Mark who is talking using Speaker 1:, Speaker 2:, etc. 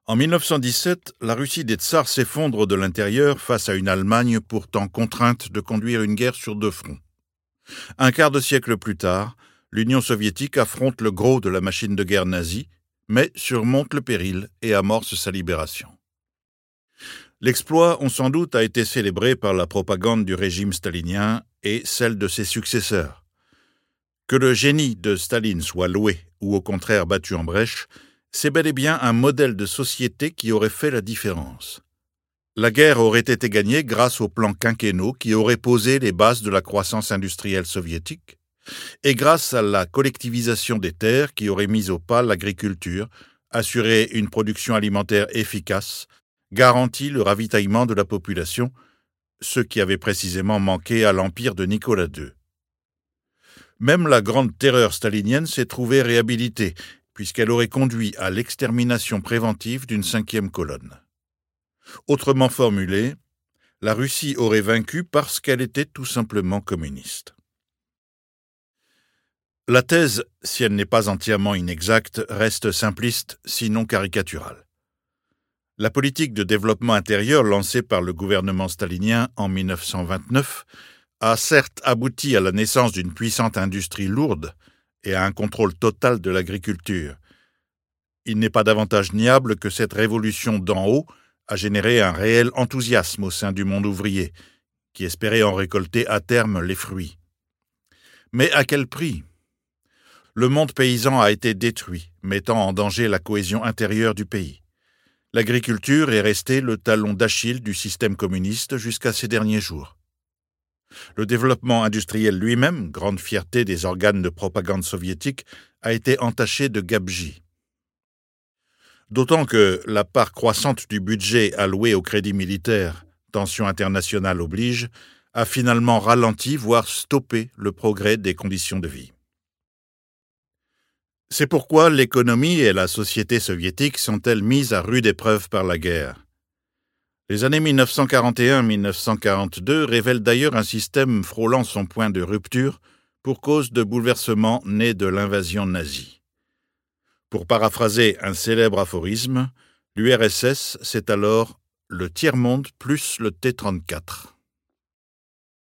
Speaker 1: En 1917, la Russie des tsars s'effondre de l'intérieur face à une Allemagne pourtant contrainte de conduire une guerre sur deux fronts. Un quart de siècle plus tard, l'Union soviétique affronte le gros de la machine de guerre nazie, mais surmonte le péril et amorce sa libération. L'exploit, on s'en doute, a été célébré par la propagande du régime stalinien et celle de ses successeurs. Que le génie de Staline soit loué ou au contraire battu en brèche, c'est bel et bien un modèle de société qui aurait fait la différence. La guerre aurait été gagnée grâce aux plans quinquennaux qui auraient posé les bases de la croissance industrielle soviétique et grâce à la collectivisation des terres qui aurait mis au pas l'agriculture, assuré une production alimentaire efficace, garanti le ravitaillement de la population, ce qui avait précisément manqué à l'empire de Nicolas II. Même la grande terreur stalinienne s'est trouvée réhabilitée, puisqu'elle aurait conduit à l'extermination préventive d'une cinquième colonne. Autrement formulé, la Russie aurait vaincu parce qu'elle était tout simplement communiste. La thèse, si elle n'est pas entièrement inexacte, reste simpliste, sinon caricaturale. La politique de développement intérieur lancée par le gouvernement stalinien en 1929 a certes abouti à la naissance d'une puissante industrie lourde et à un contrôle total de l'agriculture. Il n'est pas davantage niable que cette révolution d'en haut a généré un réel enthousiasme au sein du monde ouvrier, qui espérait en récolter à terme les fruits. Mais à quel prix ? Le monde paysan a été détruit, mettant en danger la cohésion intérieure du pays. L'agriculture est restée le talon d'Achille du système communiste jusqu'à ces derniers jours. Le développement industriel lui-même, grande fierté des organes de propagande soviétiques, a été entaché de gabegie. D'autant que la part croissante du budget alloué au crédit militaire, tension internationale oblige, a finalement ralenti, voire stoppé le progrès des conditions de vie. C'est pourquoi l'économie et la société soviétique sont-elles mises à rude épreuve par la guerre. Les années 1941-1942 révèlent d'ailleurs un système frôlant son point de rupture pour cause de bouleversements nés de l'invasion nazie. Pour paraphraser un célèbre aphorisme, l'URSS, c'est alors le tiers-monde plus le T-34.